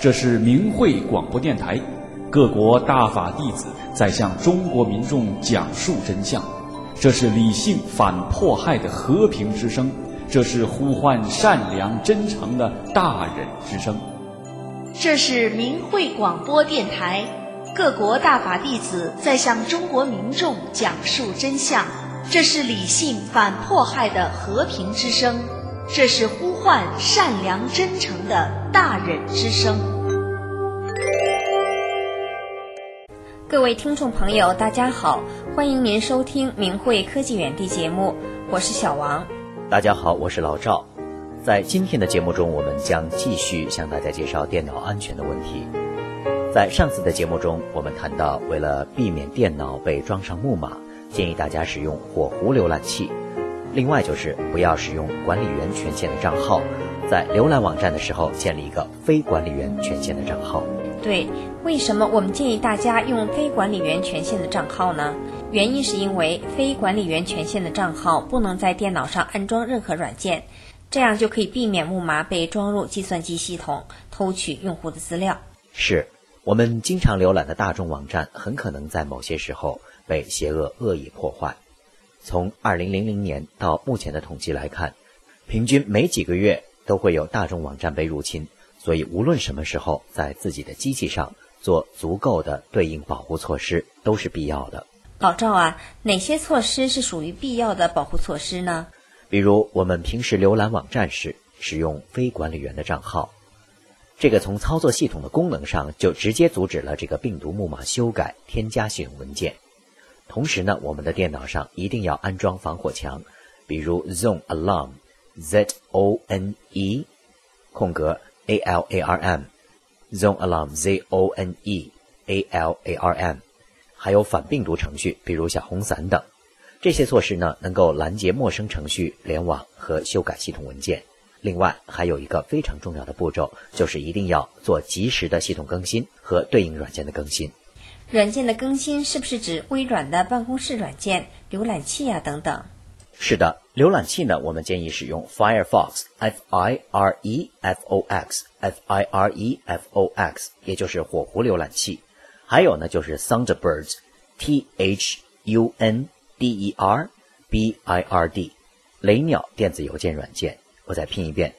这是明慧广播电台，各国大法弟子在向中国民众讲述真相。这是理性反迫害的和平之声，这是呼唤善良真诚的大忍之声。 这是明慧广播电台，各国大法弟子在向中国民众讲述真相。这是理性反迫害的和平之声，这是呼唤善良真诚的大忍之声。 各位听众朋友，大家好，欢迎您收听明慧科技园地节目，我是小王。 大家好，我是老赵。在今天的节目中，我们将继续向大家介绍电脑安全的问题。在上次的节目中，我们谈到，为了避免电脑被装上木马，建议大家使用火狐浏览器。另外就是不要使用管理员权限的账号，在浏览网站的时候建立一个非管理员权限的账号。 对，为什么我们建议大家用非管理员权限的账号呢？原因是因为非管理员权限的账号不能在电脑上安装任何软件，这样就可以避免木马被装入计算机系统，偷取用户的资料。 是，我们经常浏览的大众网站很可能在某些时候被邪恶恶意破坏。从2000年到目前的统计来看，平均每几个月都会有大众网站被入侵，所以无论什么时候在自己的机器上做足够的对应保护措施都是必要的。 老赵啊，哪些措施是属于必要的保护措施呢？ 比如我们平时浏览网站时使用非管理员的账号，这个从操作系统的功能上就直接阻止了这个病毒木马修改添加系统文件。同时呢，我们的电脑上一定要安装防火墙，比如 Zone Alarm ZONE 空格 ALARM Zone Alarm ZONE ALARM， 还有反病毒程序，比如小红伞等。这些措施呢，能够拦截陌生程序联网和修改系统文件。另外还有一个非常重要的步骤，就是一定要做及时的系统更新和对应软件的更新。 软件的更新是不是指微软的办公室软件、浏览器啊等等？ 是的，浏览器呢，我们建议使用 Firefox Firefox， 也就是火狐浏览器。还有呢，就是 Thunderbird THUNDERBIRD 雷鸟电子邮件软件。我再拼一遍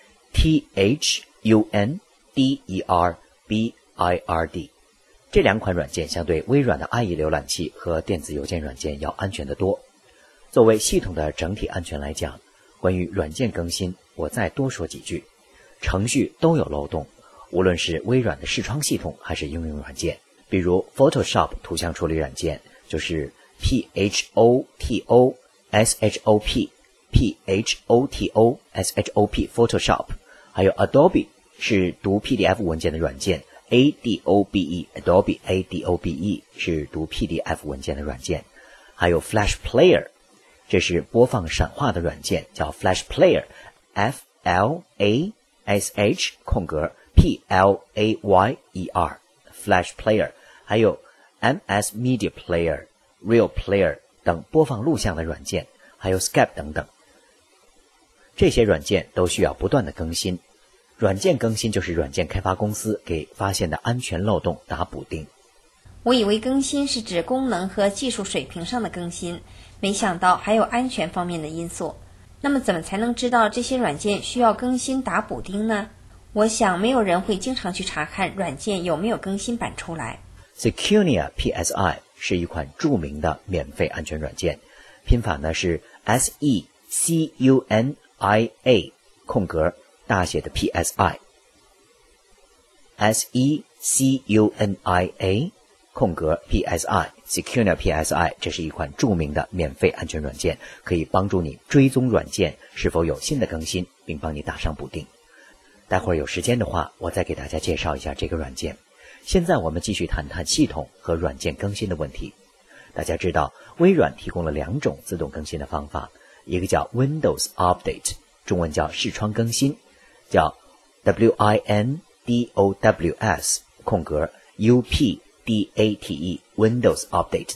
THUNDERBIRD。 这两款软件相对微软的 IE 浏览器和电子邮件软件要安全得多。作为系统的整体安全来讲，关于软件更新我再多说几句。程序都有漏洞，无论是微软的视窗系统还是应用软件，比如 Photoshop 图像处理软件就是 PHOTOSHOP Photoshop， 还有 Adobe 是读 PDF 文件的软件， Adobe Adobe 是读 PDF 文件的软件，还有 Flash Player， 这是播放闪化的软件，叫 Flash Player FLASH 空格 PLAYER Flash Player， 还有 MS Media Player Real Player 等播放录像的软件，还有 Skype 等等。这些软件都需要不断的更新。软件更新就是软件开发公司给发现的安全漏洞打补丁。 我以为更新是指功能和技术水平上的更新，没想到还有安全方面的因素。那么怎么才能知道这些软件需要更新打补丁呢？我想没有人会经常去查看软件有没有更新版出来。 Secunia PSI 是一款著名的免费安全软件，拼法呢是 SECUNIA 空格大写的 PSI SECUNIA 空格 PSI Secunia PSI， 这是一款著名的免费安全软件，可以帮助你追踪软件是否有新的更新，并帮你打上补丁。待会儿有时间的话，我再给大家介绍一下这个软件。现在我们继续谈谈系统和软件更新的问题。大家知道微软提供了2种自动更新的方法，一个叫 Windows Update， 中文叫视窗更新，叫 WINDOWS 空格 UPDATE Windows Update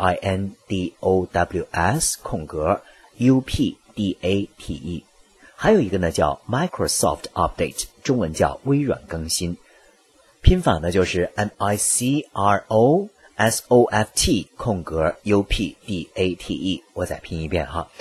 WINDOWS 空格 UPDATE。 还有一个呢叫 Microsoft Update， 中文叫微软更新， 拼法呢就是 MICROSOFT_UPDATE， 我再拼一遍哈，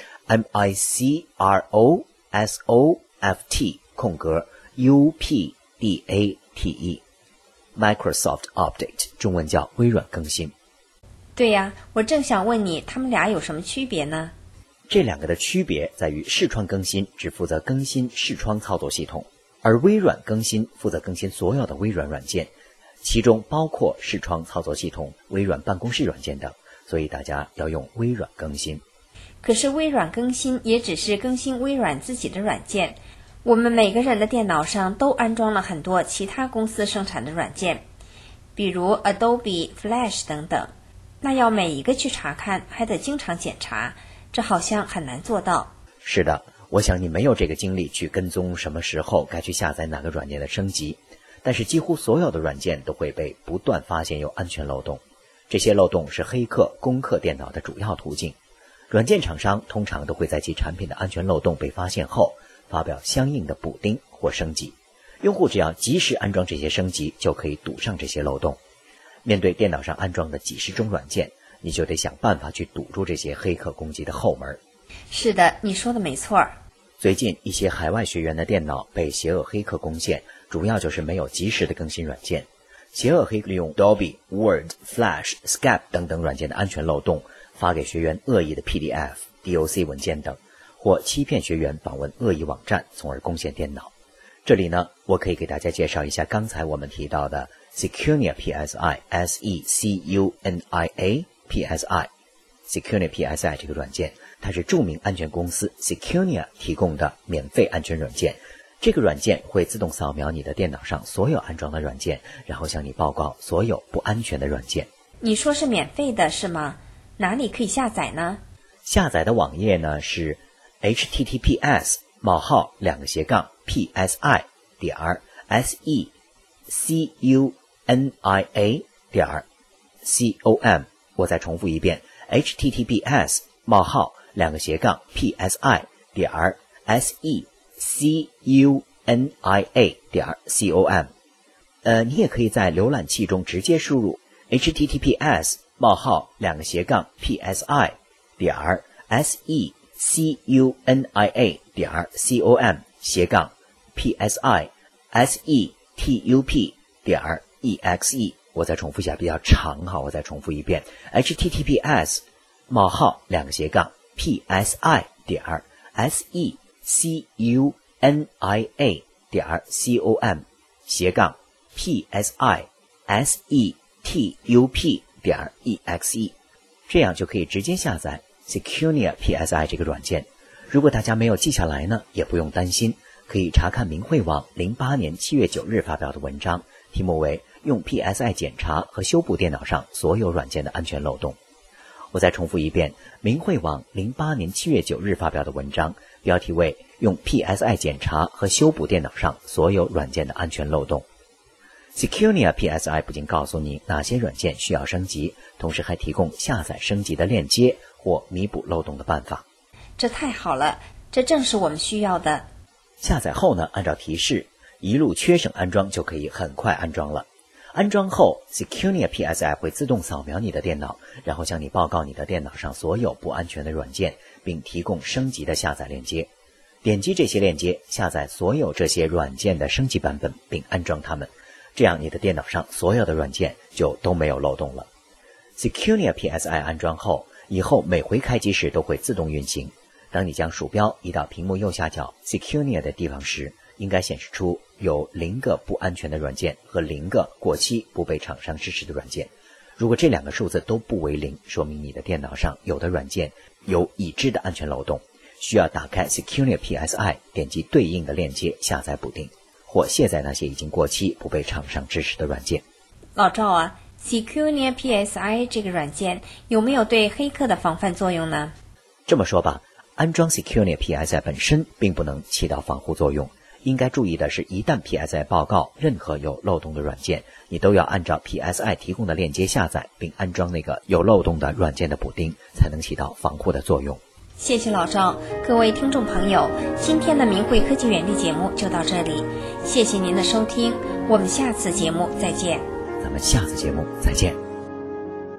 MICROSOFT_UPDATE， Microsoft Update， 中文叫微软更新。 对呀，我正想问你，它们俩有什么区别呢？ 这两个的区别在于视窗更新只负责更新视窗操作系统，而微软更新负责更新所有的微软软件，其中包括视窗操作系统、微软办公室软件等，所以大家要用微软更新。 可是微软更新也只是更新微软自己的软件，我们每个人的电脑上都安装了很多其他公司生产的软件，比如 Adobe、Flash 等等，那要每一个去查看，还得经常检查，这好像很难做到。 是的，我想你没有这个精力去跟踪什么时候该去下载哪个软件的升级，但是几乎所有的软件都会被不断发现有安全漏洞，这些漏洞是黑客攻克电脑的主要途径。软件厂商通常都会在其产品的安全漏洞被发现后发表相应的补丁或升级，用户只要及时安装这些升级就可以堵上这些漏洞。面对电脑上安装的几十种软件，你就得想办法去堵住这些黑客攻击的后门。 是的，你说的没错。 最近一些海外学员的电脑被邪恶黑客攻陷，主要就是没有及时的更新软件。邪恶黑客利用 Adobe、Word、Flash、Skype 等等软件的安全漏洞，发给学员恶意的 PDF、DOC 文件等，或欺骗学员访问恶意网站，从而攻陷电脑。这里呢，我可以给大家介绍一下刚才我们提到的 Secunia PSI SECUNIA PSI Secunia PSI 这个软件，它是著名安全公司 Secunia 提供的免费安全软件。这个软件会自动扫描你的电脑上所有安装的软件，然后向你报告所有不安全的软件。 你说是免费的是吗？哪里可以下载呢？ 下载的网页呢是 https://secunia.com， 我再重复一遍 https://secunia.com。 你也可以在浏览器中直接输入 https://psi-secunia.com/psi-setup.exe。 我再重复一下，比较长哈，我再重复一遍 https://psi-secunia.com/psi-setup.exe， 这样就可以直接下载 Secunia PSI 这个软件。如果大家没有记下来呢，也不用担心，可以查看明慧网08年7月9日发表的文章，题目为用 PSI 检查和修补电脑上所有软件的安全漏洞。我再重复一遍，明慧网08年7月9日发表的文章，标题为用 PSI 检查和修补电脑上所有软件的安全漏洞。Secunia PSI 不仅告诉你哪些软件需要升级，同时还提供下载升级的链接或弥补漏洞的办法。 这太好了，这正是我们需要的。 下载后呢，按照提示一路缺省安装就可以很快安装了。安装后 Secunia PSI 会自动扫描你的电脑，然后向你报告你的电脑上所有不安全的软件，并提供升级的下载链接。点击这些链接，下载所有这些软件的升级版本并安装它们，这样你的电脑上所有的软件就都没有漏洞了。Secunia PSI 安装后，以后每回开机时都会自动运行。当你将鼠标移到屏幕右下角 Secunia 的地方时，应该显示出有0个不安全的软件和0个过期不被厂商支持的软件。如果这2个数字都不为0，说明你的电脑上有的软件有已知的安全漏洞，需要打开 Secunia PSI， 点击对应的链接下载补丁，或卸载那些已经过期不被厂商支持的软件。 老赵啊， Secunia PSI 这个软件有没有对黑客的防范作用呢？ 这么说吧，安装 Secunia PSI 本身并不能起到防护作用，应该注意的是，一旦 PSI 报告任何有漏洞的软件，你都要按照 PSI 提供的链接下载并安装那个有漏洞的软件的补丁，才能起到防护的作用。 谢谢老赵。各位听众朋友，今天的明慧科技园地节目就到这里，谢谢您的收听，我们下次节目再见。 咱们下次节目再见。